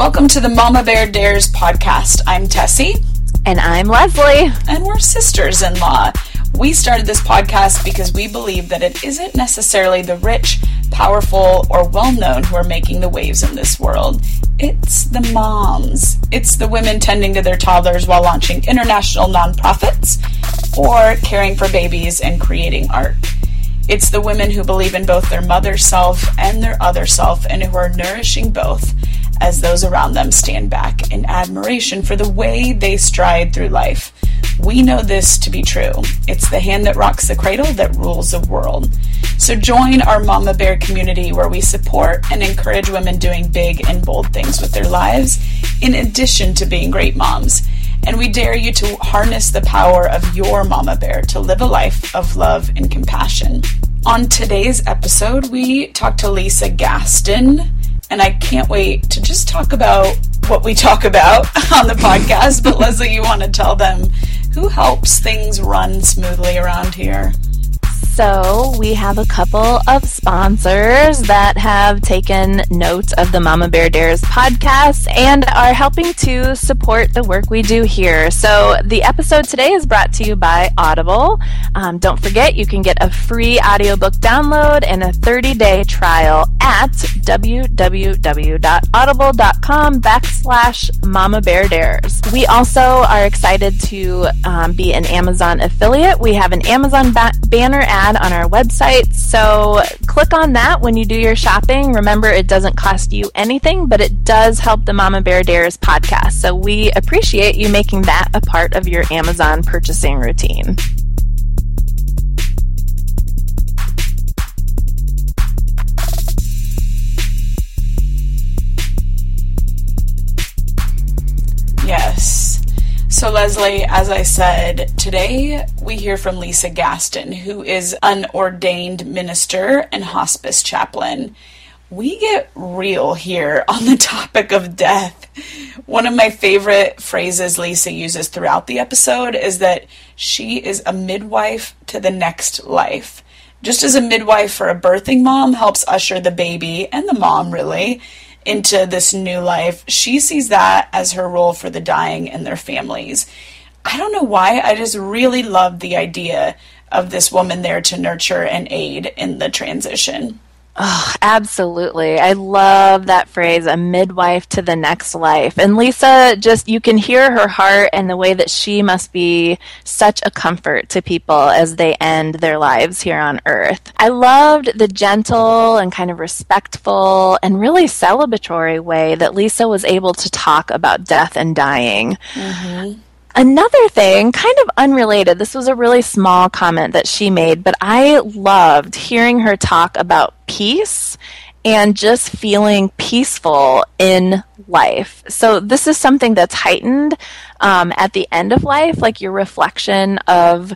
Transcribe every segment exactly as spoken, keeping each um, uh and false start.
Welcome to the Mama Bear Dares podcast. I'm Tessie. And I'm Leslie. And we're sisters-in-law. We started this podcast because we believe that it isn't necessarily the rich, powerful, or well-known who are making the waves in this world. It's the moms. It's the women tending to their toddlers while launching international nonprofits or caring for babies and creating art. It's the women who believe in both their mother self and their other self and who are nourishing both as those around them stand back in admiration for the way they stride through life. We know this to be true. It's the hand that rocks the cradle that rules the world. So join our Mama Bear community where we support and encourage women doing big and bold things with their lives, in addition to being great moms. And we dare you to harness the power of your Mama Bear to live a life of love and compassion. On today's episode, we talk to Lisa Gaston, and I can't wait to just talk about what we talk about on the podcast. But Leslie, you want to tell them who helps things run smoothly around here? So we have a couple of sponsors that have taken note of the Mama Bear Dares podcast and are helping to support the work we do here. So the episode today is brought to you by Audible. Um, don't forget, you can get a free audiobook download and a thirty-day trial at www.audible.com backslash Mama Bear Dares. We also are excited to um, be an Amazon affiliate. We have an Amazon ba- banner ad on our website, so click on that when you do your shopping. Remember, it doesn't cost you anything, but it does help the Mama Bear Dares podcast, so we appreciate you making that a part of your Amazon purchasing routine. Yes. So Leslie, as I said, today we hear from Lisa Gaston, who is an ordained minister and hospice chaplain. We get real here on the topic of death. One of my favorite phrases Lisa uses throughout the episode is that she is a midwife to the next life. Just as a midwife for a birthing mom helps usher the baby, and the mom really, into this new life, she sees that as her role for the dying and their families. I don't know why, I just really love the idea of this woman there to nurture and aid in the transition. Oh, absolutely. I love that phrase, a midwife to the next life. And Lisa, just, you can hear her heart and the way that she must be such a comfort to people as they end their lives here on earth. I loved the gentle and kind of respectful and really celebratory way that Lisa was able to talk about death and dying. Mm-hmm. Another thing, kind of unrelated, this was a really small comment that she made, but I loved hearing her talk about peace and just feeling peaceful in life. So this is something that's heightened um, at the end of life, like your reflection of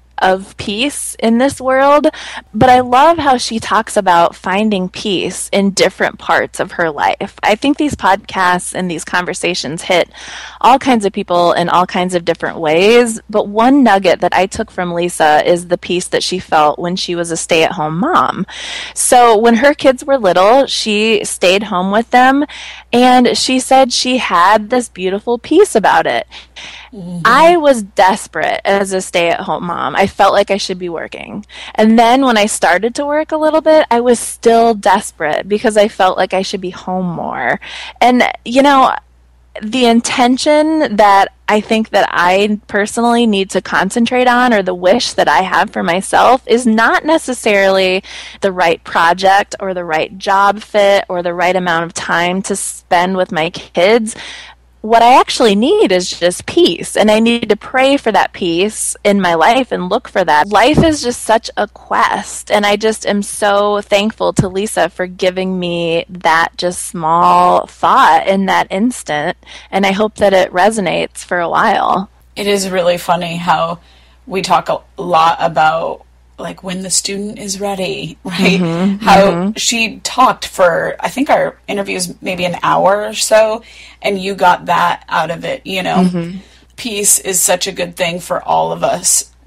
of peace in this world, but I love how she talks about finding peace in different parts of her life. I think these podcasts and these conversations hit all kinds of people in all kinds of different ways, but one nugget that I took from Lisa is the peace that she felt when she was a stay-at-home mom. So when her kids were little, she stayed home with them, and she said she had this beautiful peace about it. Mm-hmm. I was desperate as a stay-at-home mom. I felt like I should be working. And then when I started to work a little bit, I was still desperate because I felt like I should be home more. And, you know, the intention that I think that I personally need to concentrate on, or the wish that I have for myself, is not necessarily the right project or the right job fit or the right amount of time to spend with my kids. What I actually need is just peace, and I need to pray for that peace in my life and look for that. Life is just such a quest, and I just am so thankful to Lisa for giving me that just small thought in that instant, and I hope that it resonates for a while. It is really funny how we talk a lot about like when the student is ready, right? Mm-hmm, How mm-hmm. she talked for, I think our interview was maybe an hour or so, and you got that out of it, you know? Mm-hmm. Peace is such a good thing for all of us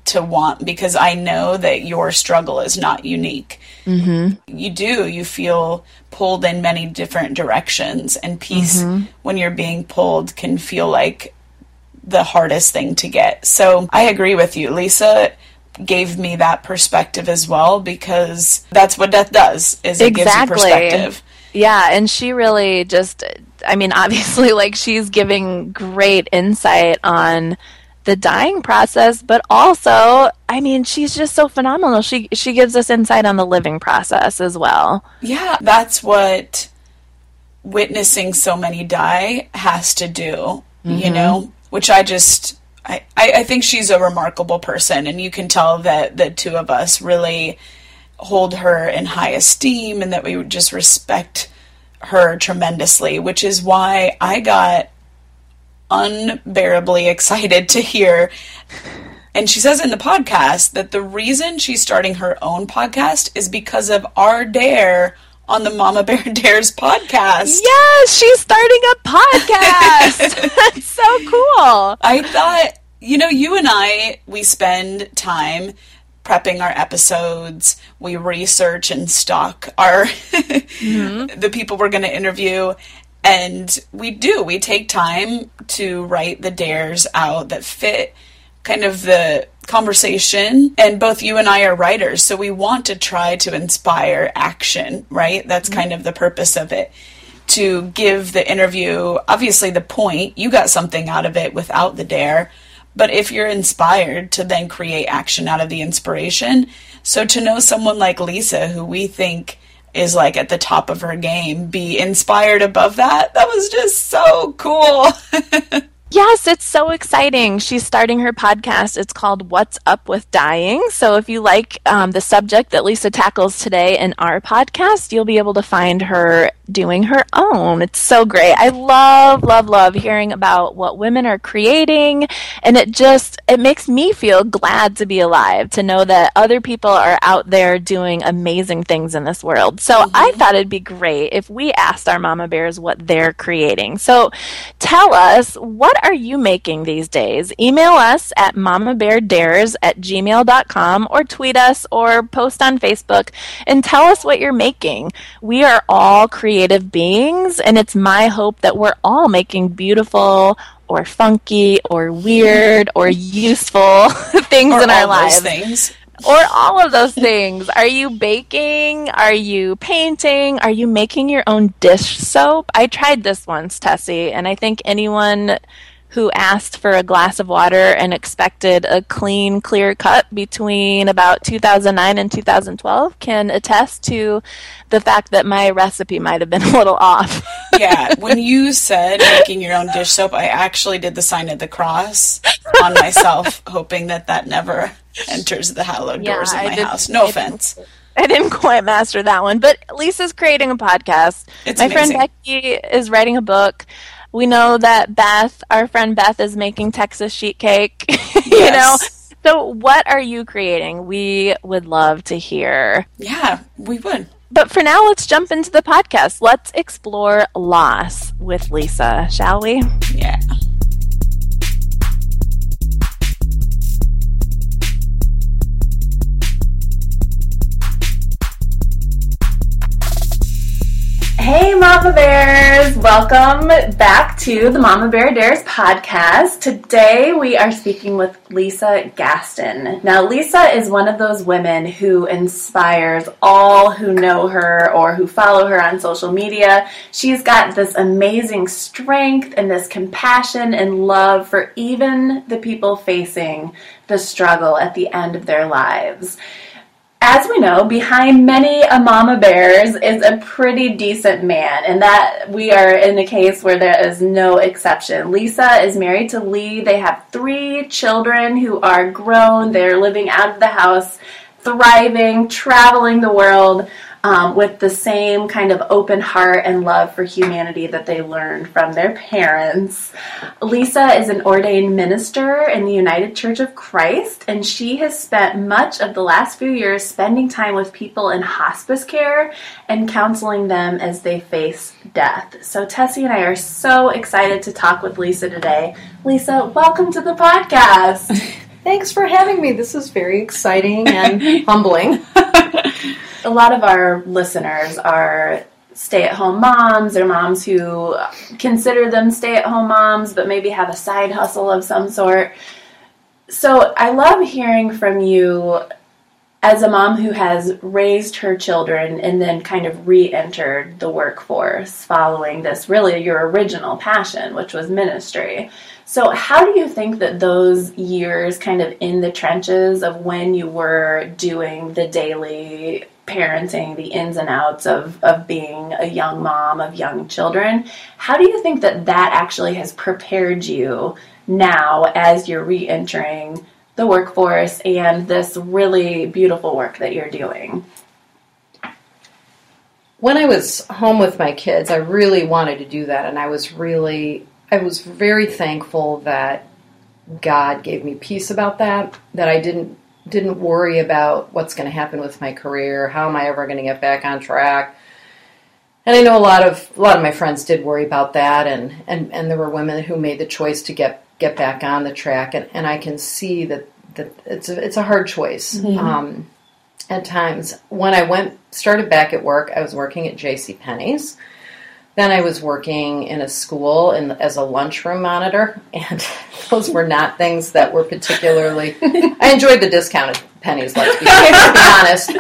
to want, because I know that your struggle is not unique. Mm-hmm. You do. You feel pulled in many different directions, and peace mm-hmm. when you're being pulled can feel like the hardest thing to get. So I agree with you. Lisa gave me that perspective as well, because that's what death does, is it exactly. gives you perspective. Yeah, and she really just, I mean, obviously, like, she's giving great insight on the dying process, but also, I mean, she's just so phenomenal. She she gives us insight on the living process as well. Yeah, that's what witnessing so many die has to do, mm-hmm. you know, which I just, I, I, I think she's a remarkable person, and you can tell that the two of us really hold her in high esteem and that we just respect her tremendously, which is why I got unbearably excited to hear, and she says in the podcast that the reason she's starting her own podcast is because of our dare on the Mama Bear Dares podcast. Yes, she's starting a podcast. That's so cool. I thought, you know, you and I, we spend time prepping our episodes. We research and stalk our mm-hmm. the people we're going to interview. And we do. We take time to write the dares out that fit kind of the conversation. And both you and I are writers, so we want to try to inspire action, right? That's mm-hmm. kind of the purpose of it. To give the interview, obviously, the point. You got something out of it without the dare. But if you're inspired, to then create action out of the inspiration. So to know someone like Lisa, who we think is like at the top of her game, be inspired above that, that was just so cool. Yes, it's so exciting. She's starting her podcast. It's called What's Up with Dying. So if you like um, the subject that Lisa tackles today in our podcast, you'll be able to find her doing her own. It's so great. I love, love, love hearing about what women are creating. And it just, it makes me feel glad to be alive, to know that other people are out there doing amazing things in this world. So mm-hmm. I thought it'd be great if we asked our mama bears what they're creating. So tell us, what are you making these days? Email us at mamabeardares at gmail dot com, or tweet us or post on Facebook and tell us what you're making. We are all creative beings, and it's my hope that we're all making beautiful or funky or weird or useful things or in our all lives. Those things. Or all of those things. Are you baking? Are you painting? Are you making your own dish soap? I tried this once, Tessie, and I think anyone who asked for a glass of water and expected a clean, clear cut between about two thousand nine and two thousand twelve can attest to the fact that my recipe might have been a little off. Yeah, when you said making your own dish soap, I actually did the sign of the cross on myself, hoping that that never enters the hallowed yeah, doors of my did, house. No I offense. Didn't, I didn't quite master that one, but Lisa's creating a podcast. It's my amazing. friend Becky is writing a book. We know that Beth, our friend Beth, is making Texas sheet cake. you Yes. know? So what are you creating? We would love to hear. Yeah, we would. But for now, let's jump into the podcast. Let's explore loss with Lisa, shall we? Yeah. Hey Mama Bears! Welcome back to the Mama Bear Dares podcast. Today we are speaking with Lisa Gaston. Now Lisa is one of those women who inspires all who know her or who follow her on social media. She's got this amazing strength and this compassion and love for even the people facing the struggle at the end of their lives. As we know, behind many a mama bears is a pretty decent man, and that we are in a case where there is no exception. Lisa is married to Lee. They have three children who are grown. They're living out of the house, thriving, traveling the world, um, with the same kind of open heart and love for humanity that they learned from their parents. Lisa is an ordained minister in the United Church of Christ, and she has spent much of the last few years spending time with people in hospice care and counseling them as they face death. So Tessie and I are so excited to talk with Lisa today. Lisa, welcome to the podcast. Thanks for having me. This is very exciting and humbling. A lot of our listeners are stay-at-home moms or moms who consider them stay-at-home moms but maybe have a side hustle of some sort. So I love hearing from you as a mom who has raised her children and then kind of re-entered the workforce following this, really your original passion, which was ministry. So how do you think that those years kind of in the trenches of when you were doing the daily parenting, the ins and outs of, of being a young mom of young children, how do you think that that actually has prepared you now as you're re-entering the workforce and this really beautiful work that you're doing? When I was home with my kids, I really wanted to do that, and I was really, I was very thankful that God gave me peace about that, that I didn't didn't worry about what's going to happen with my career, how am I ever going to get back on track. And I know a lot of a lot of my friends did worry about that, and, and, and there were women who made the choice to get, get back on the track, and, and I can see that, that it's a, it's a hard choice. Mm-hmm. Um, at times. When I went started back at work, I was working at JCPenney's. Then I was working in a school in, as a lunchroom monitor, and those were not things that were particularly... I enjoyed the discounted pennies, let's be, let's be honest.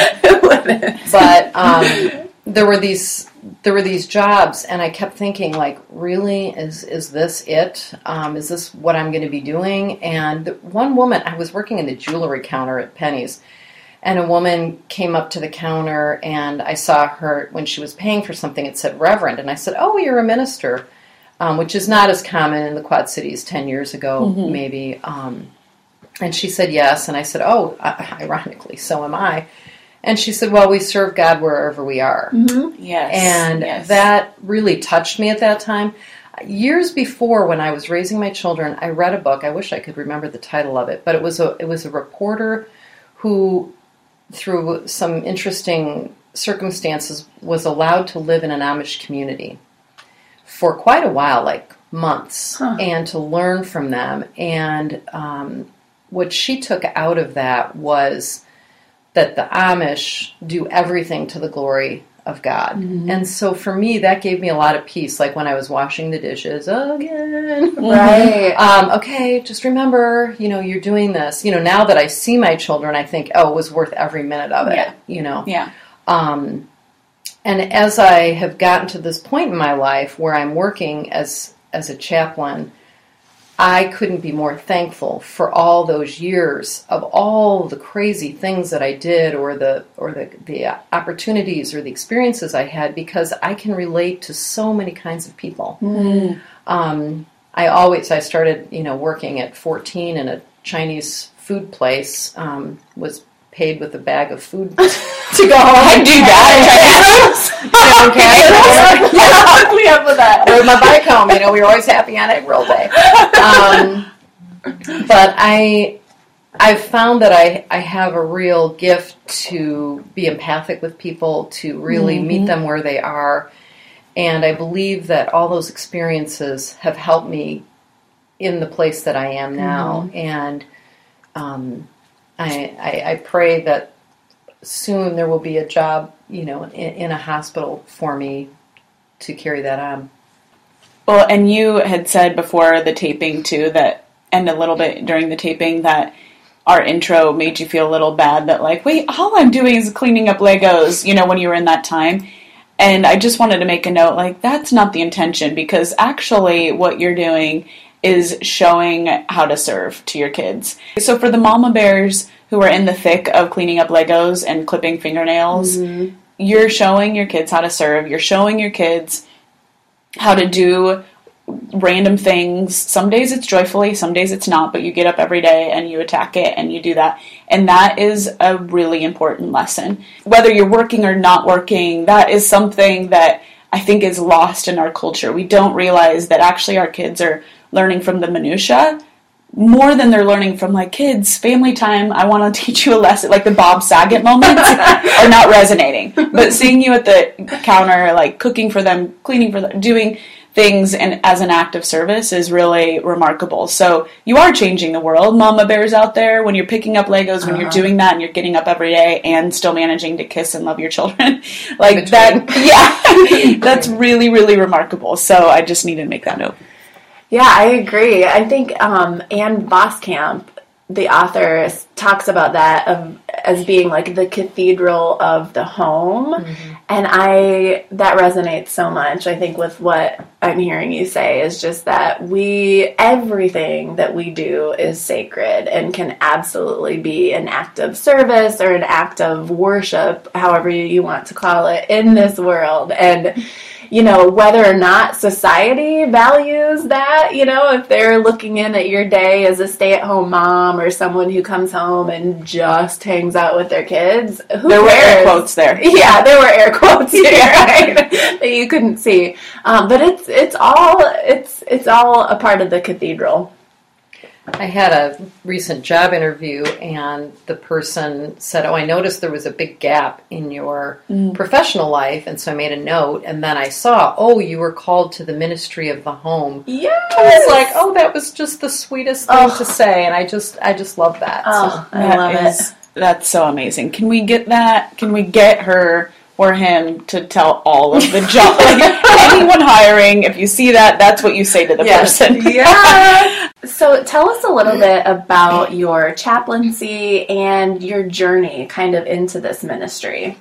Um, but um, there were these there were these jobs, and I kept thinking, like, really, is is this it? Um, is this what I'm going to be doing? And one woman, I was working in the jewelry counter at Penny's, and a woman came up to the counter, and I saw her, when she was paying for something, it said Reverend. And I said, oh, you're a minister, um, which is not as common in the Quad Cities ten years ago, mm-hmm. maybe. Um, and she said, yes. And I said, oh, ironically, so am I. And she said, well, we serve God wherever we are. Mm-hmm. Yes. And yes. that really touched me at that time. Years before, when I was raising my children, I read a book. I wish I could remember the title of it. But it was a, it was a reporter who... through some interesting circumstances, was allowed to live in an Amish community for quite a while, like months, huh. and to learn from them. And um, what she took out of that was that the Amish do everything to the glory of God. Mm-hmm. And so for me, that gave me a lot of peace, like when I was washing the dishes again. Right. Um, okay, just remember, you know, you're doing this. You know, now that I see my children, I think, oh, it was worth every minute of it, yeah. you know. Yeah. Um, and as I have gotten to this point in my life where I'm working as as a chaplain, I couldn't be more thankful for all those years of all the crazy things that I did, or the or the, the opportunities or the experiences I had, because I can relate to so many kinds of people. Mm. Um, I always, I started, you know, working at fourteen in a Chinese food place, um, was paid with a bag of food to go home. I do that. Okay. Yeah, we up with that. Rode my bike home. You know, we were always happy on egg roll day. Um, but I, I've found that I, I have a real gift to be empathic with people, to really mm-hmm. meet them where they are. And I believe that all those experiences have helped me in the place that I am now. Mm-hmm. And um, I, I, I pray that soon there will be a job, you know, in, in a hospital for me to carry that on. Well, and you had said before the taping, too, that, and a little bit during the taping, that our intro made you feel a little bad, that like, wait, all I'm doing is cleaning up Legos, you know, when you were in that time. And I just wanted to make a note, like, that's not the intention, because actually what you're doing is showing how to serve to your kids. So for the mama bears who are in the thick of cleaning up Legos and clipping fingernails, mm-hmm. you're showing your kids how to serve. You're showing your kids how to do random things. Some days it's joyfully, some days it's not, but you get up every day and you attack it and you do that. And that is a really important lesson. Whether you're working or not working, that is something that I think is lost in our culture. We don't realize that actually our kids are learning from the minutia more than they're learning from, like, kids, family time, I want to teach you a lesson. Like the Bob Saget moments are not resonating. But seeing you at the counter, like cooking for them, cleaning for them, doing things and as an act of service is really remarkable. So you are changing the world, mama bears out there, when you're picking up Legos, when uh-huh. you're doing that and you're getting up every day and still managing to kiss and love your children. Like that, yeah, that's really, really remarkable. So I just needed to make that note. Yeah, I agree. I think um, Anne Voskamp, the author, talks about that of, as being like the cathedral of the home. Mm-hmm. And I that resonates so much, I think, with what I'm hearing you say, is just that we, everything that we do is sacred and can absolutely be an act of service or an act of worship, however you want to call it, in this world. And you know, whether or not society values that, you know, if they're looking in at your day as a stay-at-home mom or someone who comes home and just hangs out with their kids, who there cares? were air quotes there. Yeah, there were air quotes here, right? That you couldn't see. Um, but it's it's all it's it's all a part of the cathedral. I had a recent job interview, and the person said, oh, I noticed there was a big gap in your mm. professional life, and so I made a note, and then I saw, oh, you were called to the ministry of the home. Yes! I was like, oh, that was just the sweetest thing oh. to say, and I just I just love that. Oh, so. I love is, it. That's so amazing. Can we get that? Can we get her or him to tell all of the job? Like, anyone hiring, if you see that, that's what you say to the yes. person. Yeah. So tell us a little bit about your chaplaincy and your journey kind of into this ministry.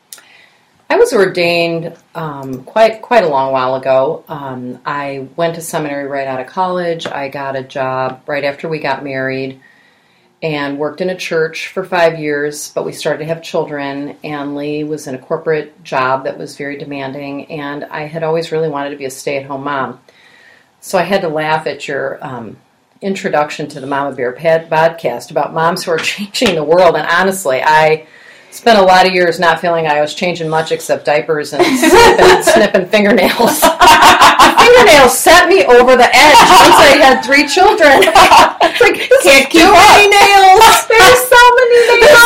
I was ordained um, quite quite a long while ago. Um, I went to seminary right out of college. I got a job right after we got married and worked in a church for five years, but we started to have children, and Lee was in a corporate job that was very demanding, and I had always really wanted to be a stay-at-home mom. So I had to laugh at your um, introduction to the Mama Bear podcast about moms who are changing the world, and honestly, I spent a lot of years not feeling I was changing much except diapers and snipping, snipping fingernails. Fingernails set me over the edge once I had three children. It's like, this can't keep too up. many nails. There's so many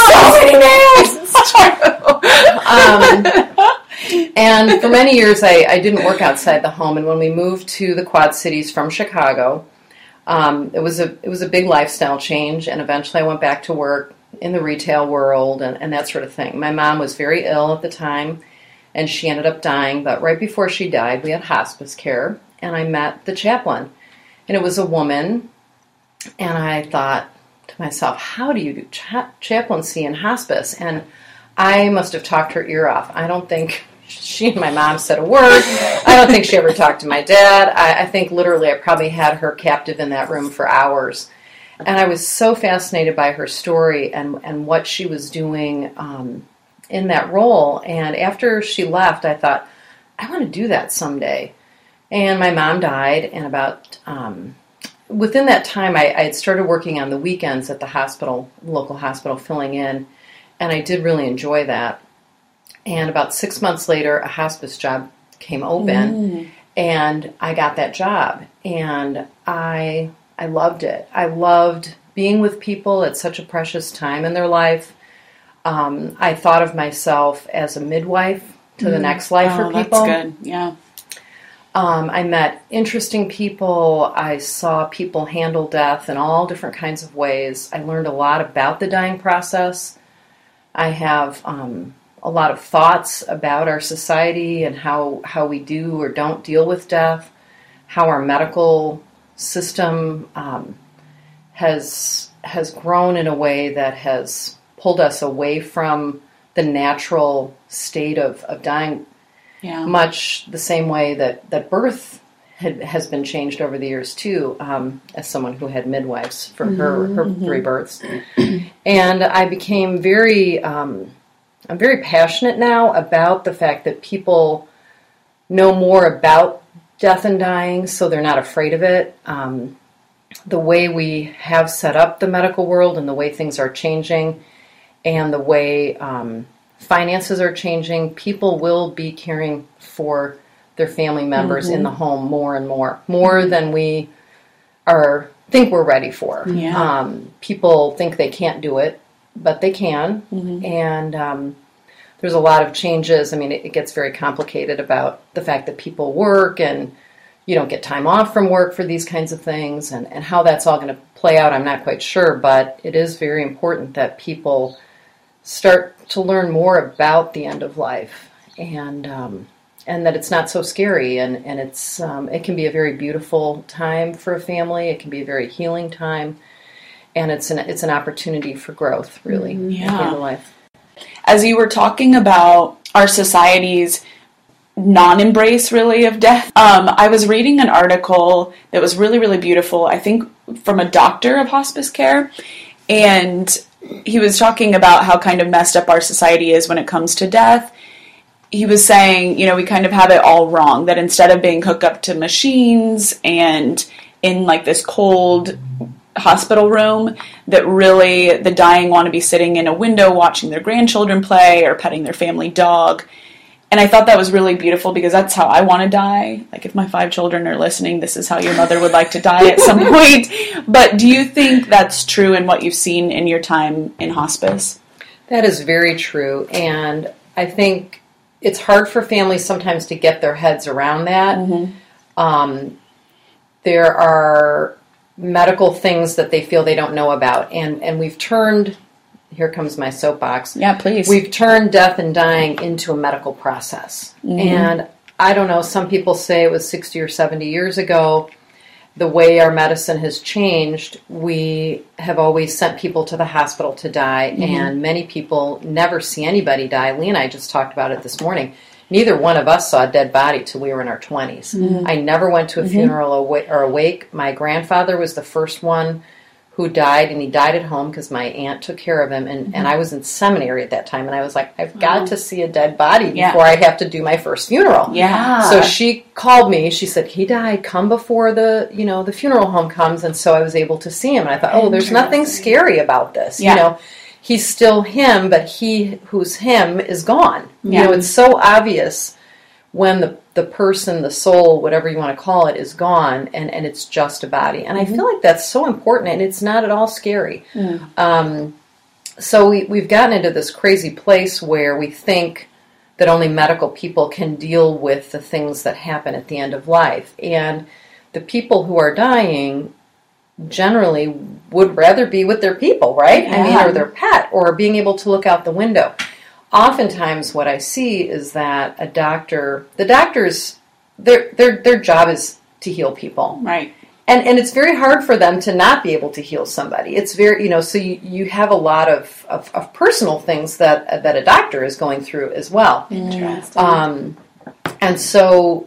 nails. There's so many nails. um, and for many years, I, I didn't work outside the home. And when we moved to the Quad Cities from Chicago, um, it was a it was a big lifestyle change. And eventually, I went back to work in the retail world and, and that sort of thing. My mom was very ill at the time, and she ended up dying. But right before she died, we had hospice care, and I met the chaplain. And it was a woman, and I thought to myself, how do you do cha- chaplaincy in hospice? And I must have talked her ear off. I don't think she and my mom said a word. I don't think she ever talked to my dad. I, I think literally I probably had her captive in that room for hours. And I was so fascinated by her story and, and what she was doing um, in that role. And after she left, I thought, I want to do that someday. And my mom died, and about um, within that time, I, I had started working on the weekends at the hospital, local hospital, filling in, and I did really enjoy that. And about six months later, a hospice job came open, mm. and I got that job, and I I loved it. I loved being with people at such a precious time in their life. Um, I thought of myself as a midwife to mm. the next life oh, for people. That's good, yeah. Um, I met interesting people. I saw people handle death in all different kinds of ways. I learned a lot about the dying process. I have um, a lot of thoughts about our society and how, how we do or don't deal with death, how our medical system um, has has grown in a way that has pulled us away from the natural state of, of dying, yeah. much the same way that, that birth had, has been changed over the years too, um, as someone who had midwives for mm-hmm, her, her mm-hmm. three births. And I became very, um, I'm very passionate now about the fact that people know more about death and dying, so they're not afraid of it. Um, the way we have set up the medical world and the way things are changing and the way um, finances are changing, people will be caring for their family members mm-hmm. in the home more and more, more mm-hmm. than we are think we're ready for. Yeah. Um, people think they can't do it, but they can, mm-hmm. and um, there's a lot of changes. I mean, it, it gets very complicated about the fact that people work and you don't get time off from work for these kinds of things, and, and how that's all going to play out, I'm not quite sure, but it is very important that people start to learn more about the end of life, and um, and that it's not so scary, and, and it's um, it can be a very beautiful time for a family, it can be a very healing time, and it's an, it's an opportunity for growth, really, Yeah. at the end of life. As you were talking about our society's non-embrace, really, of death, um, I was reading an article that was really, really beautiful, I think from a doctor of hospice care, and he was talking about how kind of messed up our society is when it comes to death. He was saying, you know, we kind of have it all wrong, that instead of being hooked up to machines and in like this cold hospital room, that really the dying want to be sitting in a window watching their grandchildren play or petting their family dog. And I thought that was really beautiful because that's how I want to die. Like, if my five children are listening, this is how your mother would like to die at some point. But do you think that's true in what you've seen in your time in hospice? That is very true. And I think it's hard for families sometimes to get their heads around that. Mm-hmm. Um, there are medical things that they feel they don't know about. And, and we've turned... Here comes my soapbox. Yeah, please. We've turned death and dying into a medical process. Mm-hmm. And I don't know, some people say it was sixty or seventy years ago. The way our medicine has changed, we have always sent people to the hospital to die, mm-hmm. and many people never see anybody die. Lee and I just talked about it this morning. Neither one of us saw a dead body till we were in our twenties. Mm-hmm. I never went to a mm-hmm. funeral or a wake. My grandfather was the first one who died, and he died at home because my aunt took care of him, and, mm-hmm. and I was in seminary at that time, and I was like, I've got wow. to see a dead body before yeah. I have to do my first funeral. Yeah. So she called me, she said, he died, come before the, you know, the funeral home comes, and so I was able to see him, and I thought, oh, there's nothing scary about this, yeah. you know. He's still him, but he who's him is gone. Yeah. You know, it's so obvious when the the person, the soul, whatever you want to call it, is gone, and, and it's just a body. And mm-hmm. I feel like that's so important, and it's not at all scary. Mm. Um, so we, we've gotten into this crazy place where we think that only medical people can deal with the things that happen at the end of life. And the people who are dying generally would rather be with their people, right? Yeah. I mean, or their pet, or being able to look out the window. Oftentimes what I see is that a doctor, the doctors, their their their job is to heal people. Right. And and it's very hard for them to not be able to heal somebody. It's very, you know, so you, you have a lot of, of, of personal things that that a doctor is going through as well. Interesting. Um, and so,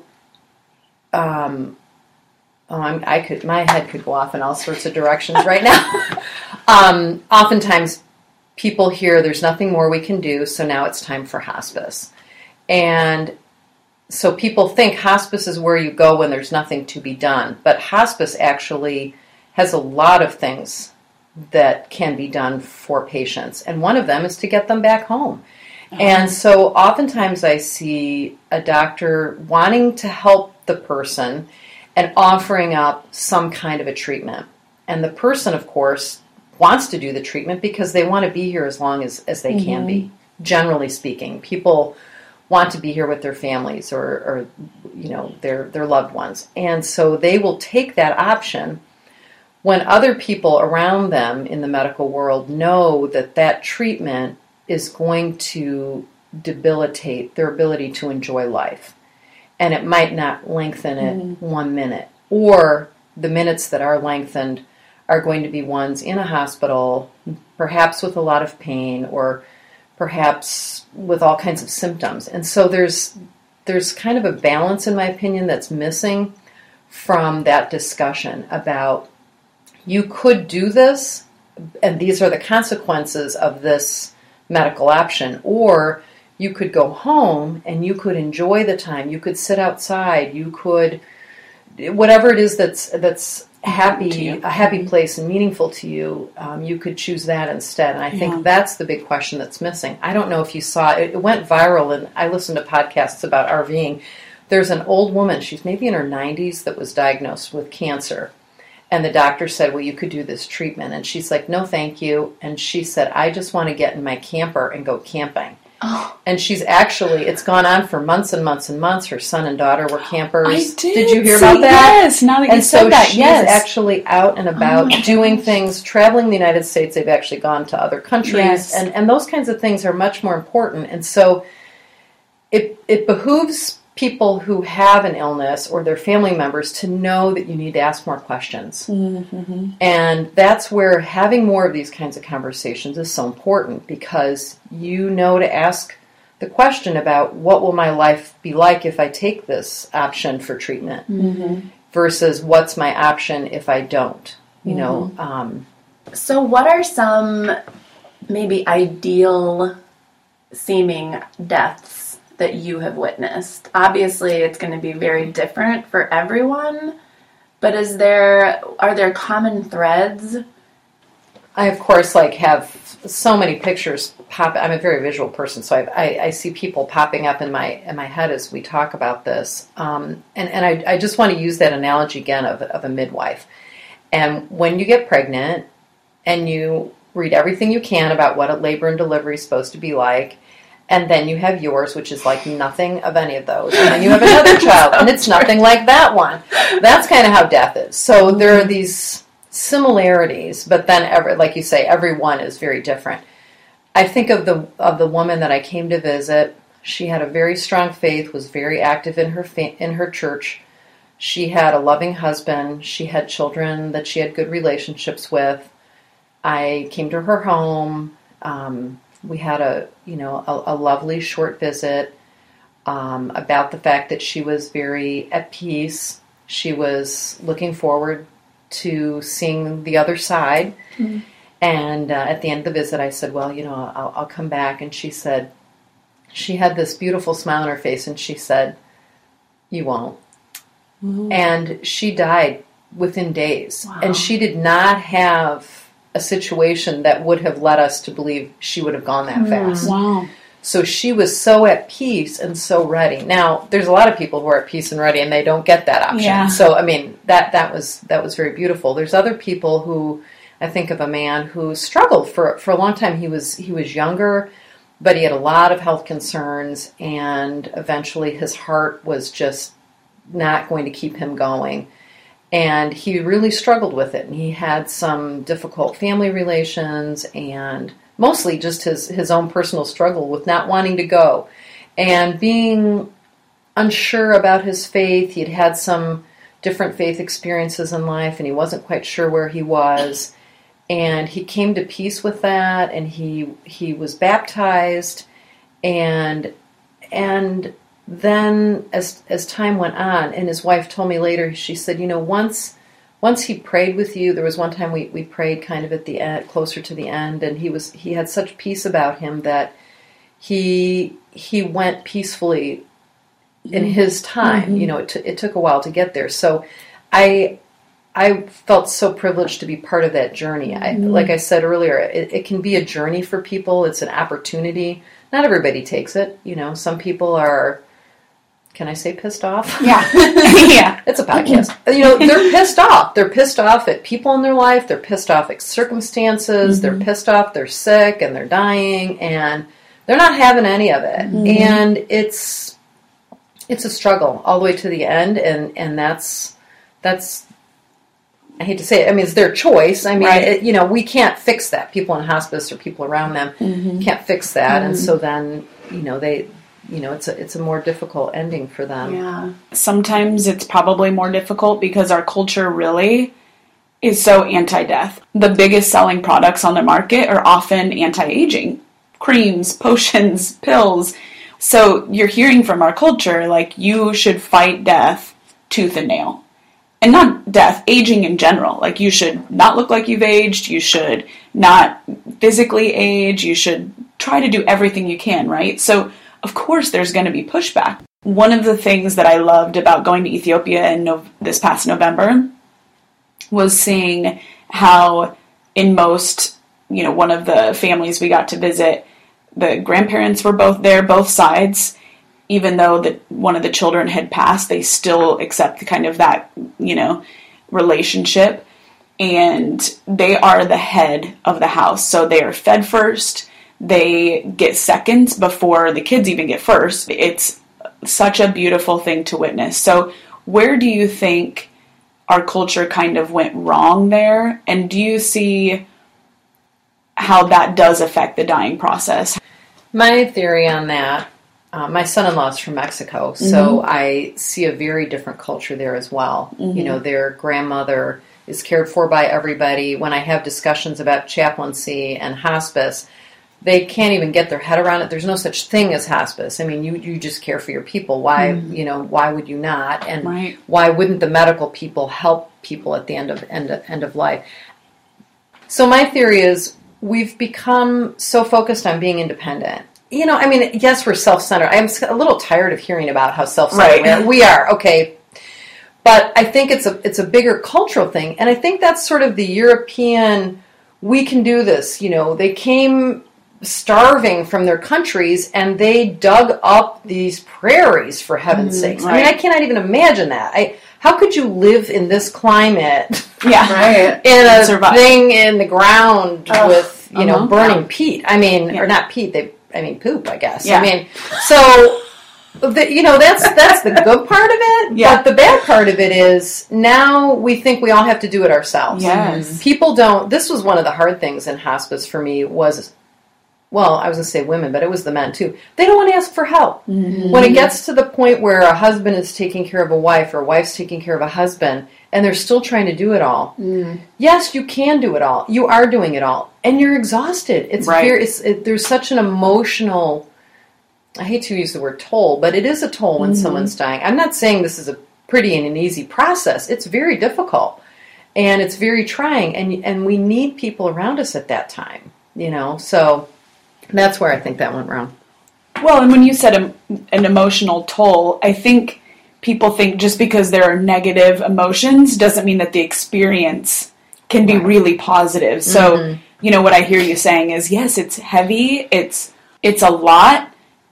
um, oh, I'm, I could, my head could go off in all sorts of directions right now. um, oftentimes, people hear there's nothing more we can do, so now it's time for hospice. And so people think hospice is where you go when there's nothing to be done. But hospice actually has a lot of things that can be done for patients. And one of them is to get them back home. Uh-huh. And so oftentimes I see a doctor wanting to help the person and offering up some kind of a treatment. And the person, of course, wants to do the treatment because they want to be here as long as, as they mm-hmm. can be, generally speaking. People want to be here with their families or, or you know, their, their loved ones. And so they will take that option when other people around them in the medical world know that that treatment is going to debilitate their ability to enjoy life. And it might not lengthen it mm-hmm. one minute. Or the minutes that are lengthened are going to be ones in a hospital, perhaps with a lot of pain, or perhaps with all kinds of symptoms. And so there's there's kind of a balance, in my opinion, that's missing from that discussion about you could do this, and these are the consequences of this medical option, or you could go home and you could enjoy the time. You could sit outside. You could, whatever it is that's that's happy, a happy place and meaningful to you, um, you could choose that instead. And I think yeah. that's the big question that's missing. I don't know if you saw it. It went viral, and I listened to podcasts about RVing. There's an old woman, she's maybe in her nineties, that was diagnosed with cancer. And the doctor said, well, you could do this treatment. And she's like, no, thank you. And she said, I just want to get in my camper and go camping. Oh. And she's actually, it's gone on for months and months and months. Her son and daughter were campers. I did. Did you hear see, about that? Yes, now that and you so said that, she's yes. actually out and about oh doing gosh. things, traveling the United States. They've actually gone to other countries. Yes. And, and those kinds of things are much more important. And so it it behooves people who have an illness or their family members to know that you need to ask more questions. Mm-hmm. And that's where having more of these kinds of conversations is so important, because you know to ask the question about what will my life be like if I take this option for treatment Mm-hmm. versus what's my option if I don't. You Mm-hmm. know. Um, So what are some maybe ideal seeming deaths that you have witnessed? Obviously, it's going to be very different for everyone, but is there are there common threads? I, of course, like have so many pictures pop. I'm a very visual person, so I, I, I see people popping up in my in my head as we talk about this. Um, and and I, I just want to use that analogy again of, of a midwife. And when you get pregnant and you read everything you can about what a labor and delivery is supposed to be like, and then you have yours, which is like nothing of any of those. And then you have another child, and it's nothing like that one. That's kind of how death is. So there are these similarities, but then, every, like you say, every one is very different. I think of the of the woman that I came to visit. She had a very strong faith, was very active in her fa- in her church. She had a loving husband. She had children that she had good relationships with. I came to her home. Um, we had a you know a, a lovely short visit um, about the fact that she was very at peace. She was looking forward to seeing the other side. Mm-hmm. And uh, at the end of the visit, I said, well, you know, I'll, I'll come back. And she said, she had this beautiful smile on her face, and she said, you won't. Mm-hmm. And she died within days. Wow. And she did not have a situation that would have led us to believe she would have gone that mm-hmm. fast. Wow. So she was so at peace and so ready. Now, there's a lot of people who are at peace and ready, and they don't get that option. Yeah. So, I mean, that that was that was very beautiful. There's other people who, I think of a man who struggled for for a long time. He was he was younger, but he had a lot of health concerns, and eventually his heart was just not going to keep him going. And he really struggled with it, and he had some difficult family relations, and mostly just his, his own personal struggle with not wanting to go and being unsure about his faith. He'd had some different faith experiences in life, and he wasn't quite sure where he was. And he came to peace with that, and he he was baptized. And and then as as time went on, and his wife told me later, she said, you know, once... Once he prayed with you, there was one time we, we prayed kind of at the end, closer to the end, and he was he had such peace about him that he he went peacefully in his time. Mm-hmm. You know, it, t- it took a while to get there. So I I felt so privileged to be part of that journey. I, mm-hmm. Like I said earlier, it, it can be a journey for people. It's an opportunity. Not everybody takes it. You know, some people are... Can I say pissed off? Yeah. Yeah. It's a podcast. You know, they're pissed off. They're pissed off at people in their life. They're pissed off at circumstances. Mm-hmm. They're pissed off. They're sick and they're dying, and they're not having any of it. Mm-hmm. And it's it's a struggle all the way to the end, and, and that's that's I hate to say it. I mean, it's their choice. I mean, right. it, you know, we can't fix that. People in hospice or people around them mm-hmm. can't fix that, mm-hmm. and so then you know they. You know, it's a it's a more difficult ending for them. Yeah. Sometimes it's probably more difficult because our culture really is so anti-death. The biggest selling products on the market are often anti-aging. Creams, potions, pills. So you're hearing from our culture, like, you should fight death tooth and nail. And not death, aging in general. Like, you should not look like you've aged. You should not physically age. You should try to do everything you can, right? So of course, there's going to be pushback. One of the things that I loved about going to Ethiopia in no- this past November was seeing how in most, you know, one of the families we got to visit, the grandparents were both there, both sides. Even though that one of the children had passed, they still accept kind of that, you know, relationship. And they are the head of the house. So they are fed first. they get seconds before the kids even get first. It's such a beautiful thing to witness. So where do you think our culture kind of went wrong there? And do you see how that does affect the dying process? My theory on that, uh, my son-in-law is from Mexico, so mm-hmm. I see a very different culture there as well. Mm-hmm. You know, their grandmother is cared for by everybody. When I have discussions about chaplaincy and hospice, they can't even get their head around it. There's no such thing as hospice. I mean, you, you just care for your people. Why, mm-hmm. you know, why would you not? And right. why wouldn't the medical people help people at the end of end of, end of life? So my theory is we've become so focused on being independent. You know, I mean, yes, we're self-centered. I'm a little tired of hearing about how self-centered right. we are. We are, okay. But I think it's a it's a bigger cultural thing. And I think that's sort of the European, we can do this. You know, they came starving from their countries and they dug up these prairies, for heaven's mm, sakes. Right. I mean, I cannot even imagine that. I How could you live in this climate yeah, right. in a Survive. thing in the ground uh, with, you uh-huh. know, burning yeah. peat? I mean, yeah. or not peat, they I mean, poop, I guess. Yeah. I mean, so, the, you know, that's that's the good part of it. Yeah. But the bad part of it is now we think we all have to do it ourselves. Yes. People don't, this was one of the hard things in hospice for me was, well, I was going to say women, but it was the men too. They don't want to ask for help. Mm-hmm. When it gets to the point where a husband is taking care of a wife or a wife's taking care of a husband, and they're still trying to do it all. Mm. Yes, you can do it all. You are doing it all. And you're exhausted. It's right. very, it's, it, there's such an emotional, I hate to use the word toll, but it is a toll when mm-hmm. someone's dying. I'm not saying this is a pretty and an easy process. It's very difficult. And it's very trying. And and we need people around us at that time. You know, so that's where I think that went wrong. Well, and when you said a, an emotional toll, I think people think just because there are negative emotions doesn't mean that the experience can be right. really positive. So, mm-hmm. you know, what I hear you saying is, yes, it's heavy, it's it's a lot,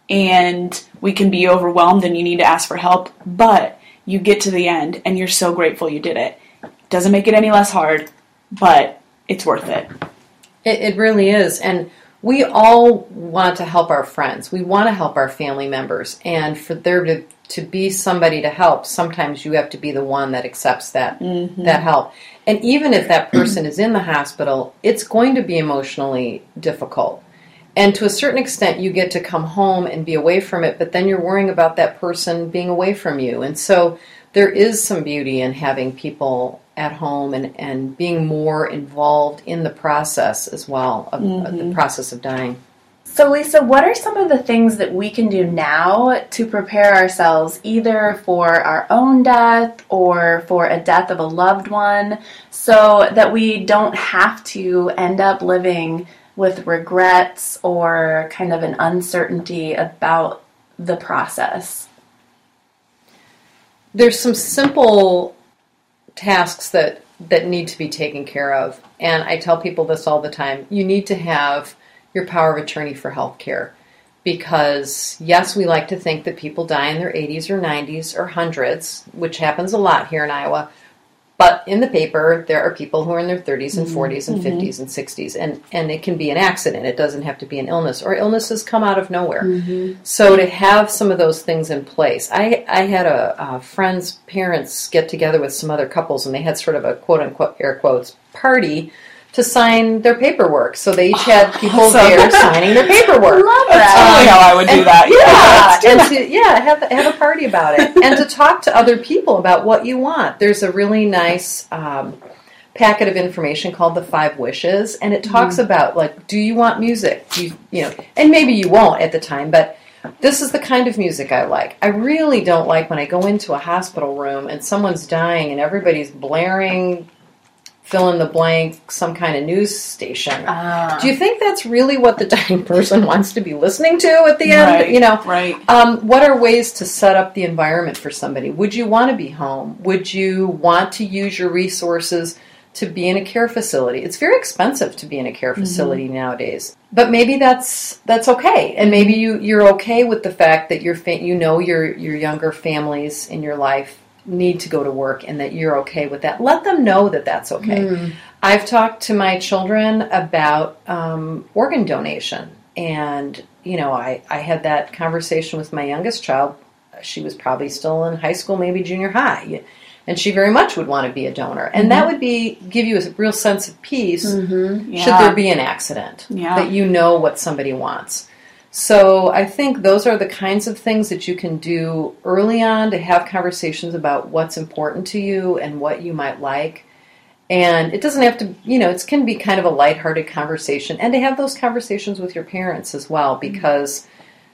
and we can be overwhelmed and you need to ask for help, but you get to the end and you're so grateful you did it. Doesn't make it any less hard, but it's worth it. It, it really is. And we all want to help our friends. We want to help our family members. And for there to, to be somebody to help, sometimes you have to be the one that accepts that mm-hmm. that help. And even if that person is in the hospital, it's going to be emotionally difficult. And to a certain extent, you get to come home and be away from it, but then you're worrying about that person being away from you. And so there is some beauty in having people at home and, and being more involved in the process as well, of, mm-hmm. of the process of dying. So, Lisa, what are some of the things that we can do now to prepare ourselves either for our own death or for a death of a loved one so that we don't have to end up living with regrets or kind of an uncertainty about the process? There's some simple tasks that, that need to be taken care of. And I tell people this all the time. You need to have your power of attorney for health care. Because, yes, we like to think that people die in their eighties or nineties or hundreds, which happens a lot here in Iowa. But in the paper, there are people who are in their thirties and forties and mm-hmm. fifties and sixties. And, and it can be an accident. It doesn't have to be an illness. Or illnesses come out of nowhere. Mm-hmm. So to have some of those things in place. I, I had a, a friend's parents get together with some other couples, and they had sort of a quote-unquote, air quotes, party to sign their paperwork. So they each had people awesome. there signing their paperwork. I love that. That's totally um, how I would do that. Yeah, and to, yeah, have, have a party about it. And to talk to other people about what you want. There's a really nice um, packet of information called The Five Wishes, and it talks mm. about, like, do you want music? Do you, you know, and maybe you won't at the time, but this is the kind of music I like. I really don't like when I go into a hospital room and someone's dying and everybody's blaring fill in the blank, some kind of news station. Uh, Do you think that's really what the dying person wants to be listening to at the end? Right, you know, right. Um, what are ways to set up the environment for somebody? Would you want to be home? Would you want to use your resources to be in a care facility? It's very expensive to be in a care facility mm-hmm. nowadays. But maybe that's that's okay, and maybe you you're okay with the fact that your fa- you know your your younger families in your life need to go to work and that you're okay with that. Let them know that that's okay. Mm. I've talked to my children about um, organ donation and, you know, I, I had that conversation with my youngest child. She was probably still in high school, maybe junior high. And she very much would want to be a donor. And mm-hmm. that would be give you a real sense of peace mm-hmm. yeah. should there be an accident, yeah. that you know what somebody wants. So I think those are the kinds of things that you can do early on to have conversations about what's important to you and what you might like. And it doesn't have to, you know, it can be kind of a lighthearted conversation. And to have those conversations with your parents as well, because,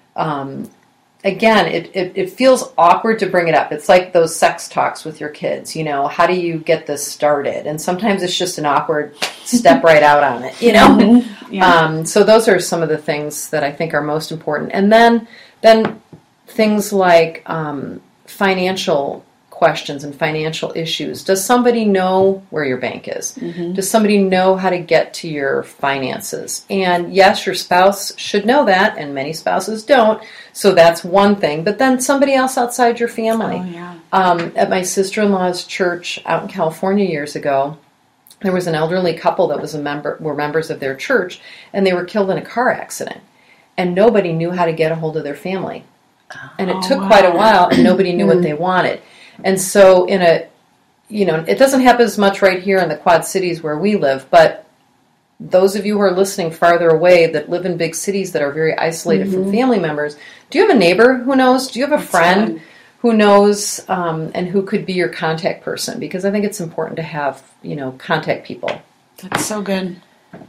um, again, it, it, it feels awkward to bring it up. It's like those sex talks with your kids, you know, how do you get this started? And sometimes it's just an awkward step right out on it, you know. Yeah. Um, so those are some of the things that I think are most important. And then, then things like um, financial questions and financial issues. Does somebody know where your bank is? Mm-hmm. Does somebody know how to get to your finances? And yes, your spouse should know that, and many spouses don't. So that's one thing. But then somebody else outside your family. Oh, yeah. Um, at my sister-in-law's church out in California years ago, there was an elderly couple that was a member, were members of their church, and they were killed in a car accident. And nobody knew how to get a hold of their family. And it oh, took wow. quite a while, and nobody knew what they wanted. And so in a, you know, it doesn't happen as much right here in the Quad Cities where we live, but those of you who are listening farther away that live in big cities that are very isolated mm-hmm. from family members, do you have a neighbor who knows? Do you have a That's friend fun. who knows um, and who could be your contact person? Because I think it's important to have, you know, contact people. That's so good.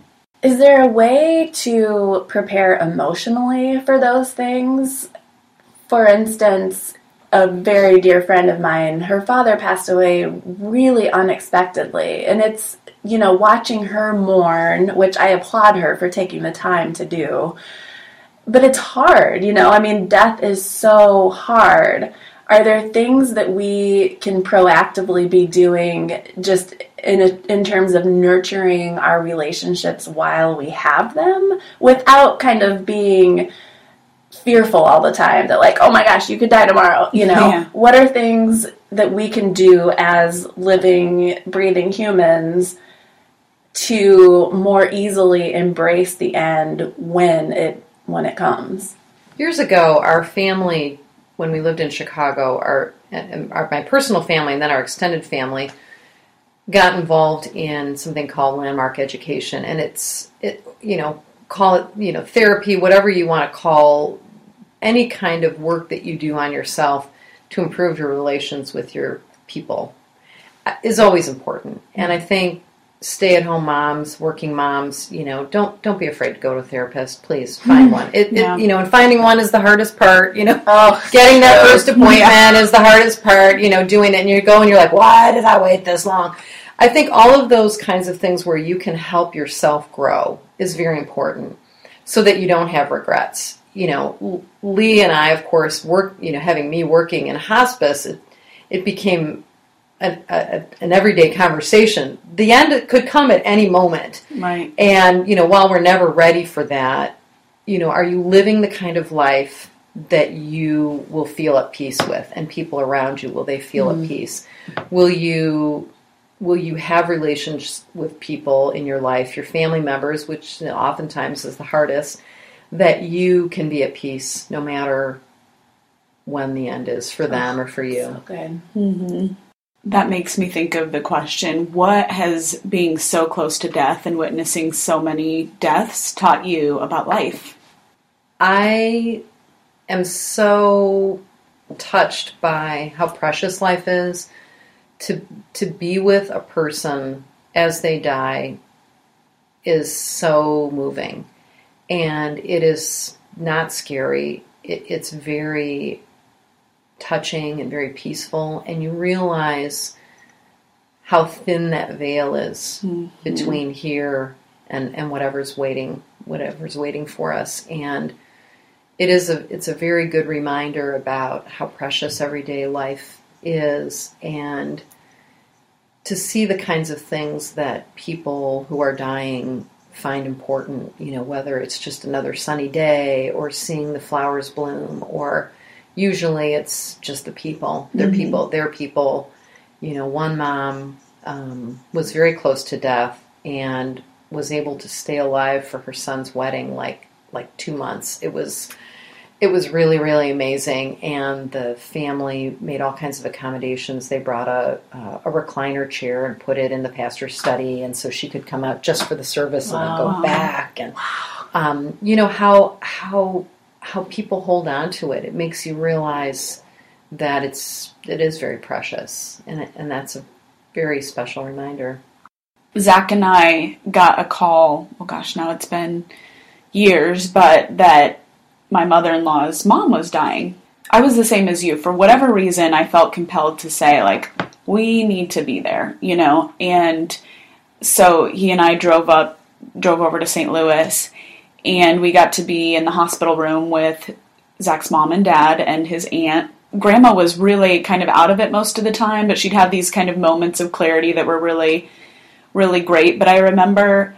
Is there a way to prepare emotionally for those things? For instance, a very dear friend of mine, her father passed away really unexpectedly. And it's, you know, watching her mourn, which I applaud her for taking the time to do. But it's hard, you know, I mean, death is so hard. Are there things that we can proactively be doing just in a, in terms of nurturing our relationships while we have them without kind of being fearful all the time that like, oh my gosh, you could die tomorrow, you know? Yeah. What are things that we can do as living, breathing humans to more easily embrace the end when it when it comes? Years ago, our family, when we lived in Chicago, our, our my personal family and then our extended family got involved in something called Landmark Education, and it's it you know call it you know therapy, whatever you want to call any kind of work that you do on yourself to improve your relations with your people is always important. And I think stay-at-home moms, working moms, you know, don't don't be afraid to go to a therapist. Please find one. It, yeah. it you know, and finding one is the hardest part. You know, oh, getting that first appointment yeah. is the hardest part. You know, doing it, and you go and you're like, why did I wait this long? I think all of those kinds of things where you can help yourself grow is very important, so that you don't have regrets. You know, Lee and I, of course, work. You know, having me working in hospice, it, it became An, a, an everyday conversation. The end could come at any moment. Right. And, you know, while we're never ready for that, you know, are you living the kind of life that you will feel at peace with, and people around you, will they feel mm. at peace? Will you will you have relations with people in your life, your family members, which, you know, oftentimes is the hardest, that you can be at peace no matter when the end is for them oh, or for you. So good. Mm-hmm. That makes me think of the question, what has being so close to death and witnessing so many deaths taught you about life? I am so touched by how precious life is. To to be with a person as they die is so moving. And it is not scary. It, it's very touching and very peaceful, and you realize how thin that veil is mm-hmm. between here and, and whatever's waiting, whatever's waiting for us. And it is a it's a very good reminder about how precious everyday life is, and to see the kinds of things that people who are dying find important, you know, whether it's just another sunny day or seeing the flowers bloom, or usually it's just the people. They're mm-hmm. people. They're people. You know, one mom um, was very close to death and was able to stay alive for her son's wedding, like like two months. It was it was really, really amazing, and the family made all kinds of accommodations. They brought a uh, a recliner chair and put it in the pastor's study, and so she could come out just for the service wow. and then go back. And um, you know how how how people hold on to it. It makes you realize that it's it is very precious, and it, and that's a very special reminder. Zach and I got a call. Oh gosh, now it's been years, but that my mother-in-law's mom was dying. I was the same as you. For whatever reason, I felt compelled to say, like, we need to be there, you know? And so he and I drove up, drove over to Saint Louis, and we got to be in the hospital room with Zach's mom and dad and his aunt. Grandma was really kind of out of it most of the time, but she'd have these kind of moments of clarity that were really, really great. But I remember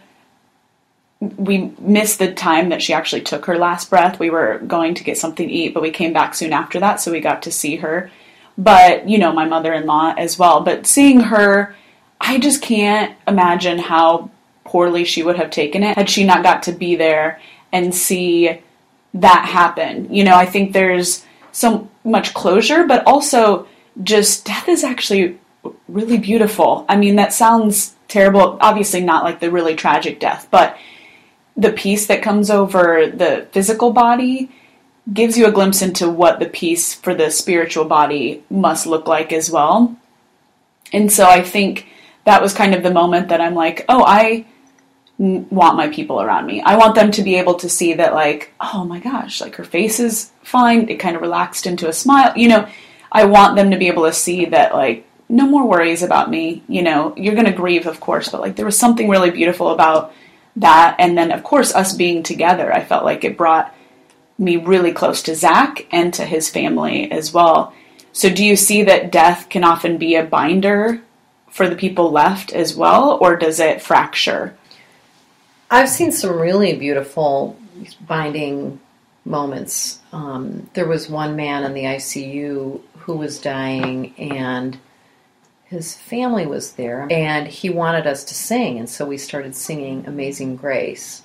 we missed the time that she actually took her last breath. We were going to get something to eat, but we came back soon after that, so we got to see her. But, you know, my mother-in-law as well. But seeing her, I just can't imagine how poorly she would have taken it had she not got to be there and see that happen. You know, I think there's so much closure, but also just death is actually really beautiful. I mean, that sounds terrible. Obviously not like the really tragic death, but the peace that comes over the physical body gives you a glimpse into what the peace for the spiritual body must look like as well. And so I think that was kind of the moment that I'm like, oh, I want my people around me. I want them to be able to see that, like, oh my gosh, like her face is fine. It kind of relaxed into a smile. You know, I want them to be able to see that, like, no more worries about me. You know, you're going to grieve, of course, but like there was something really beautiful about that. And then, of course, us being together, I felt like it brought me really close to Zach and to his family as well. So do you see that death can often be a binder for the people left as well, or does it fracture? I've seen some really beautiful binding moments. Um, there was one man in the I C U who was dying, and his family was there, and he wanted us to sing, and so we started singing Amazing Grace.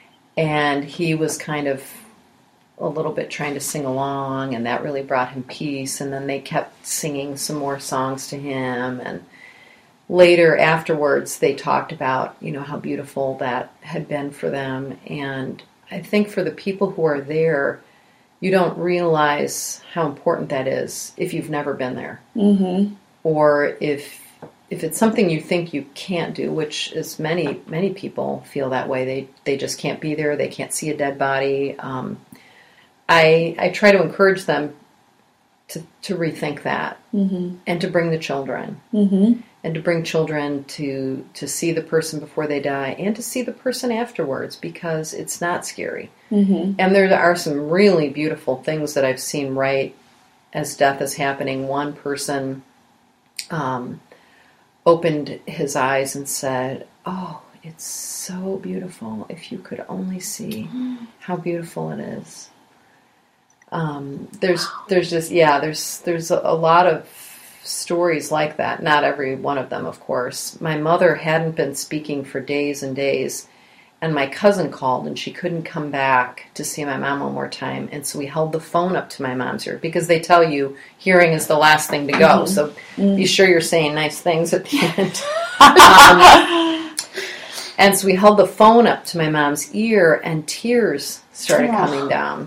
And he was kind of a little bit trying to sing along, and that really brought him peace. And then they kept singing some more songs to him, and later, afterwards, they talked about, you know, how beautiful that had been for them. And I think for the people who are there, you don't realize how important that is if you've never been there. Mm-hmm. Or if if it's something you think you can't do, which is many, many people feel that way. They they just can't be there. They can't see a dead body. Um, I I try to encourage them to, to rethink that, mm-hmm. and to bring the children. Mm-hmm. And to bring children to to see the person before they die and to see the person afterwards, because it's not scary. Mm-hmm. And there are some really beautiful things that I've seen right as death is happening. One person um, opened his eyes and said, "Oh, it's so beautiful. If you could only see how beautiful it is." Um, there's there's just, yeah, there's there's a, a lot of stories like that. Not every one of them, of course. My mother hadn't been speaking for days and days, and my cousin called, and she couldn't come back to see my mom one more time, and so we held the phone up to my mom's ear, because they tell you hearing is the last thing to go, mm-hmm. so mm-hmm. be sure you're saying nice things at the end. um, and so we held the phone up to my mom's ear, and tears started yeah. coming down.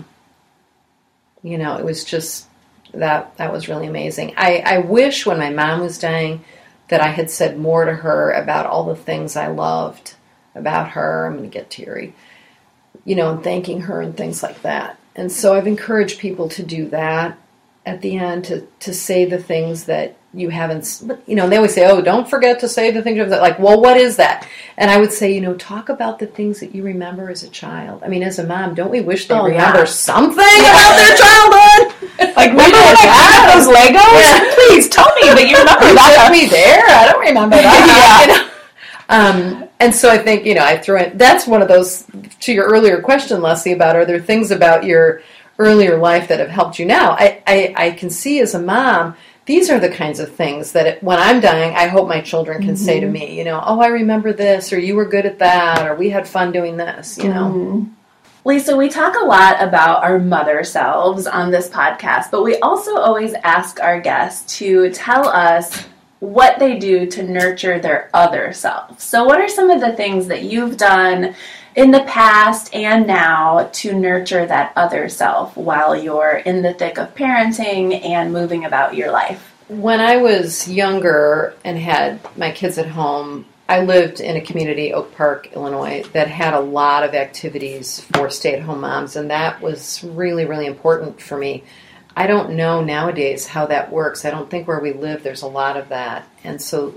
You know, it was just That that was really amazing. I, I wish when my mom was dying that I had said more to her about all the things I loved about her. I'm going to get teary. You know, and thanking her and things like that. And so I've encouraged people to do that at the end, to, to say the things that you haven't, you know, and they always say, oh, don't forget to say the things. Like, well, what is that? And I would say, you know, talk about the things that you remember as a child. I mean, as a mom, don't we wish they oh, remember yeah. something about their childhood? Like, remember when I got those Legos? Yeah. Please tell me that you remember you that. Took me there? I don't remember that. Yeah. You know? Um, and so I think, you know, I throw in, that's one of those, to your earlier question, Leslie, about are there things about your earlier life that have helped you now? I, I, I can see as a mom, these are the kinds of things that it, when I'm dying, I hope my children can mm-hmm. say to me, you know, oh, I remember this, or you were good at that, or we had fun doing this, you know. Mm-hmm. Lisa, we talk a lot about our mother selves on this podcast, but we also always ask our guests to tell us what they do to nurture their other self. So what are some of the things that you've done in the past and now to nurture that other self while you're in the thick of parenting and moving about your life? When I was younger and had my kids at home, I lived in a community, Oak Park, Illinois, that had a lot of activities for stay-at-home moms, and that was really, really important for me. I don't know nowadays how that works. I don't think where we live there's a lot of that. And so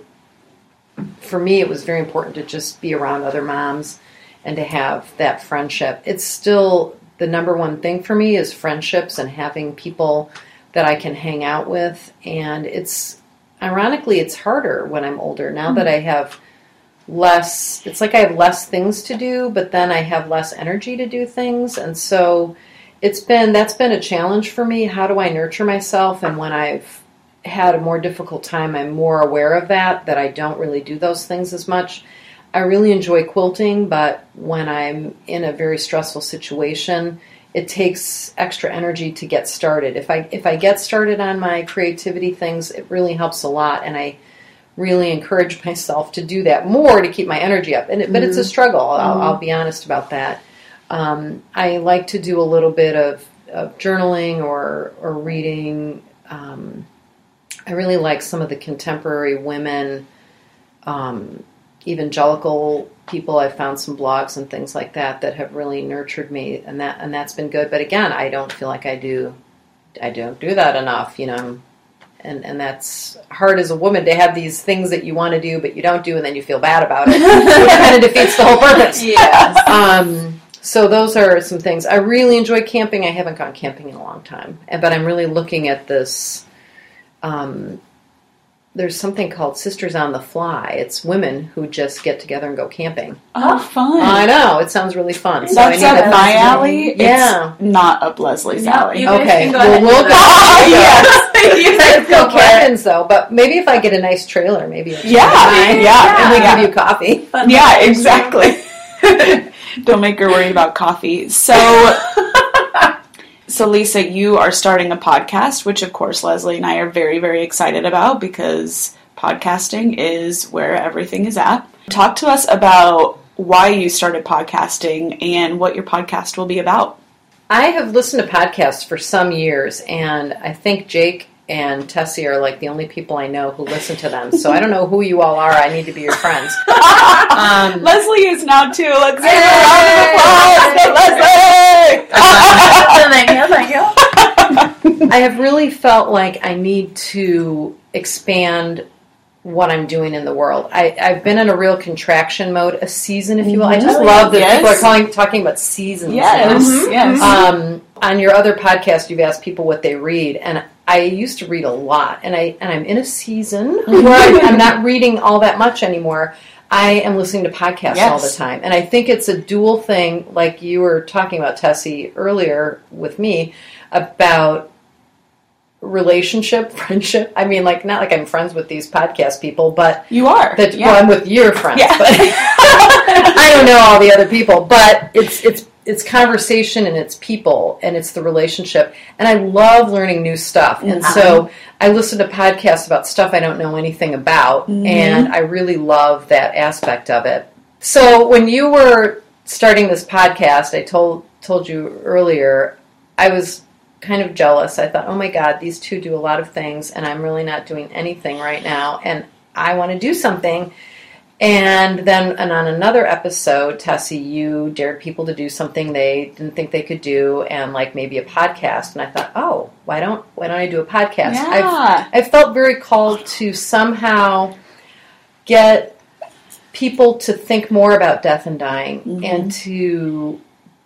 for me, it was very important to just be around other moms and to have that friendship. It's still the number one thing for me is friendships and having people that I can hang out with. And it's, ironically, it's harder when I'm older. Now mm-hmm. that I have less, it's like I have less things to do, but then I have less energy to do things. And so it's been, that's been a challenge for me. How do I nurture myself? And when I've had a more difficult time, I'm more aware of that, that I don't really do those things as much. I really enjoy quilting, but when I'm in a very stressful situation, it takes extra energy to get started. If I if I get started on my creativity things, it really helps a lot, and I really encourage myself to do that more to keep my energy up. And it, mm-hmm. But it's a struggle. I'll, mm-hmm. I'll be honest about that. Um, I like to do a little bit of, of journaling or or reading. Um, I really like some of the contemporary women, um, evangelical people. I've found some blogs and things like that that have really nurtured me, and that and that's been good. But again, I don't feel like I do. I don't do that enough, you know. And and that's hard as a woman to have these things that you want to do, but you don't do, and then you feel bad about it. It kind of defeats the whole purpose. Yes. Um, so those are some things. I really enjoy camping. I haven't gone camping in a long time, but I'm really looking at this. Um, there's something called Sisters on the Fly. It's women who just get together and go camping. Oh, fun. I know. It sounds really fun. So That's I need up my alley. Yeah. It's not up Leslie's No, alley. you guys Okay. can go Well, ahead we'll and go. do that. Yes. You guys Go go for it. cabins, though. But maybe if I get a nice trailer, maybe it's Yeah, fine. yeah, And we yeah. give you coffee. Yeah, exactly. Don't make her worry about coffee. So, so Lisa, you are starting a podcast, which of course Leslie and I are very, very excited about because podcasting is where everything is at. Talk to us about why you started podcasting and what your podcast will be about. I have listened to podcasts for some years, and I think Jake and Tessie are like the only people I know who listen to them. So I don't know who you all are. I need to be your friends. Um, Leslie is now too. Let's give her a round of applause for Leslie! Thank you, thank you. I have really felt like I need to expand what I'm doing in the world. I, I've been in a real contraction mode, a season, if you will. I just Mhm. love that Yes. people are calling, talking about seasons. Yes, Mhm. yes. Um, on your other podcast, you've asked people what they read, and I used to read a lot, and I and I'm in a season where I, I'm not reading all that much anymore. I am listening to podcasts Yes. all the time, and I think it's a dual thing, like you were talking about, Tessie, earlier with me, about relationship, friendship. I mean, like, not like I'm friends with these podcast people, but You are. that yeah. well, I'm with your friends. Yeah. But I don't know all the other people, but it's it's it's conversation and it's people and it's the relationship. And I love learning new stuff. And so I listen to podcasts about stuff I don't know anything about, Mhm. and I really love that aspect of it. So when you were starting this podcast, I told told you earlier, I was kind of jealous. I thought, oh my God, these two do a lot of things, and I'm really not doing anything right now, and I want to do something. And then and on another episode, Tessie, you dared people to do something they didn't think they could do, and like maybe a podcast. And I thought, oh, why don't why don't I do a podcast? Yeah. I've, I felt very called to somehow get people to think more about death and dying, Mhm. and to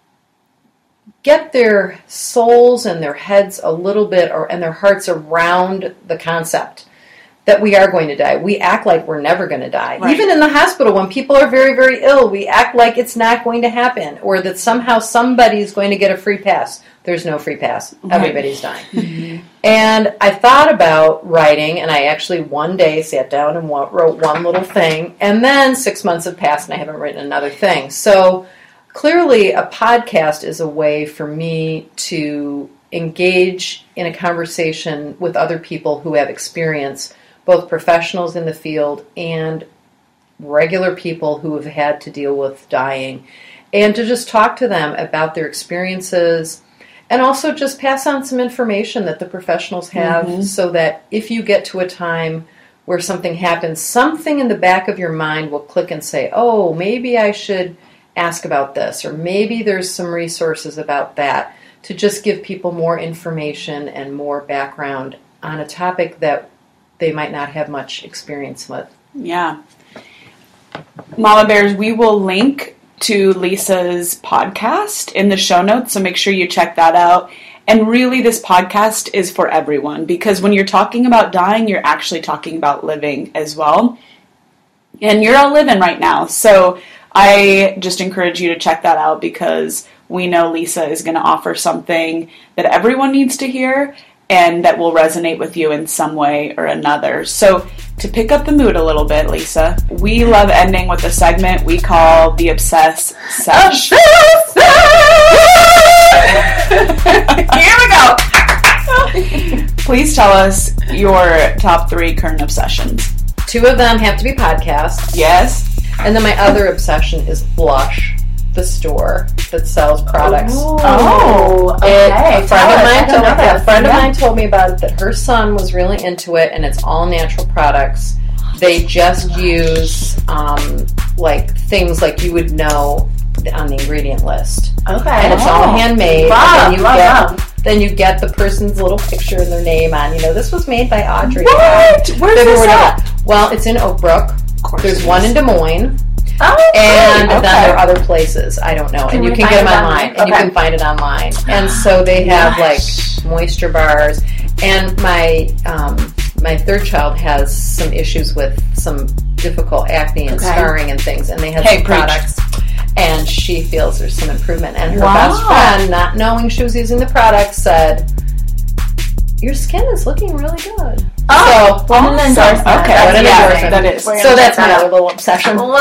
get their souls and their heads a little bit, or and their hearts around the concept that we are going to die. We act like we're never going to die. Right. Even in the hospital, when people are very, very ill, we act like it's not going to happen, or that somehow somebody's going to get a free pass. There's no free pass. Right. Everybody's dying. Mhm. And I thought about writing, and I actually one day sat down and wrote one little thing, and then six months have passed, and I haven't written another thing. So clearly a podcast is a way for me to engage in a conversation with other people who have experience, both professionals in the field and regular people who have had to deal with dying, and to just talk to them about their experiences, and also just pass on some information that the professionals have, mm-hmm. so that if you get to a time where something happens, something in the back of your mind will click and say, oh, maybe I should ask about this, or maybe there's some resources about that, to just give people more information and more background on a topic that they might not have much experience with. Yeah. Mama Bears, we will link to Lisa's podcast in the show notes, so make sure you check that out. And really, this podcast is for everyone, because when you're talking about dying, you're actually talking about living as well. And you're all living right now, so I just encourage you to check that out, because we know Lisa is going to offer something that everyone needs to hear and that will resonate with you in some way or another. So to pick up the mood a little bit, Lisa, we love ending with a segment we call the Obsess Sesh. Here we go. Please tell us your top three current obsessions. Two of them have to be podcasts. Yes. And then my other obsession is Blush, the store that sells products. Ooh. Oh, okay. It, a friend, of mine, told me, a friend yeah. of mine told me about it, that her son was really into it, and it's all natural products. They just use um, like things like you would know on the ingredient list. Okay. And it's oh. all handmade. Wow, and then you wow, get wow. then you get the person's little picture and their name on. You know, this was made by Audrey. What? Where's They this were- at? Well, it's in Oak Brook. There's one in Des Moines. Oh, And okay. then there are other places. I don't know. Can and you we can find get them it online. online? And you Okay. can find it online. And so they have Nice. like moisture bars. And my um, my third child has some issues with some difficult acne and Okay. scarring and things. And they have Hey, some preach. products. And she feels there's some improvement. And her Wow. best friend, not knowing she was using the product, said, your skin is looking really good. Oh, so, what an endorsement. Okay, That's what an yeah, endorsement. that is. We're So gonna that's check my that other out. little obsession. Love,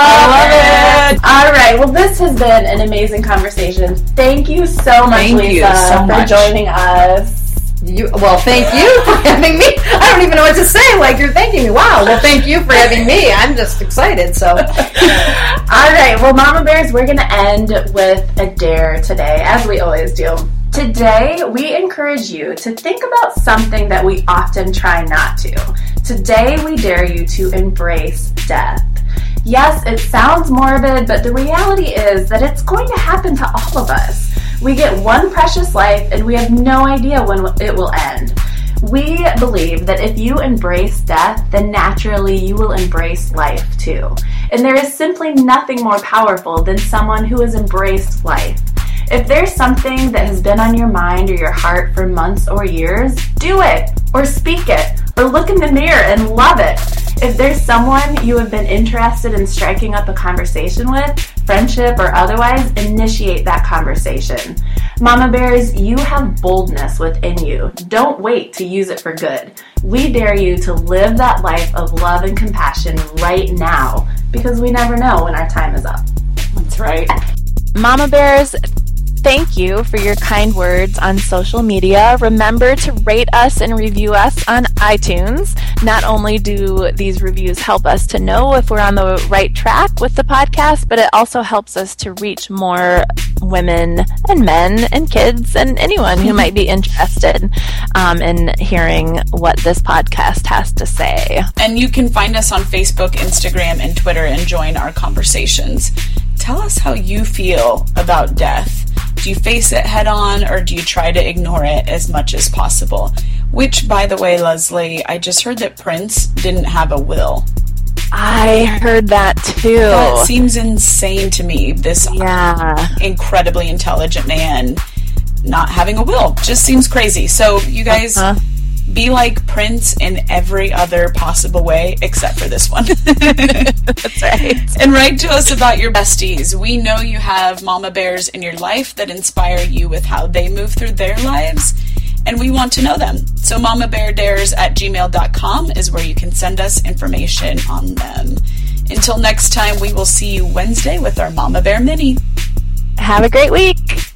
I love it. All right. Well, this has been an amazing conversation. Thank you so much, Thank Lisa, you so for much. joining us. You, well, thank you for having me. I don't even know what to say. Like, you're thanking me. Wow. Well, thank you for having me. I'm just excited. So, All right. Well, Mama Bears, we're going to end with a dare today, as we always do. Today, we encourage you to think about something that we often try not to. Today, we dare you to embrace death. Yes, it sounds morbid, but the reality is that it's going to happen to all of us. We get one precious life, and we have no idea when it will end. We believe that if you embrace death, then naturally you will embrace life too. And there is simply nothing more powerful than someone who has embraced life. If there's something that has been on your mind or your heart for months or years, do it, or speak it, or look in the mirror and love it. If there's someone you have been interested in striking up a conversation with, friendship or otherwise, initiate that conversation. Mama Bears, you have boldness within you. Don't wait to use it for good. We dare you to live that life of love and compassion right now, because we never know when our time is up. That's right. Mama Bears, thank you for your kind words on social media. Remember to rate us and review us on iTunes. Not only do these reviews help us to know if we're on the right track with the podcast, but it also helps us to reach more women and men and kids and anyone who might be interested um, in hearing what this podcast has to say. And you can find us on Facebook, Instagram, and Twitter and join our conversations. Tell us how you feel about death. Do you face it head on, or do you try to ignore it as much as possible? Which, by the way, Leslie, I just heard that Prince didn't have a will. I heard that too. That seems insane to me. This yeah. incredibly intelligent man not having a will just seems crazy. So you guys Uh-huh. be like Prince in every other possible way except for this one. That's right. And write to us about your besties. We know you have mama bears in your life that inspire you with how they move through their lives, and we want to know them. So mama bear dares at gmail dot com is where you can send us information on them. Until next time, we will see you Wednesday with our Mama Bear Mini. Have a great week.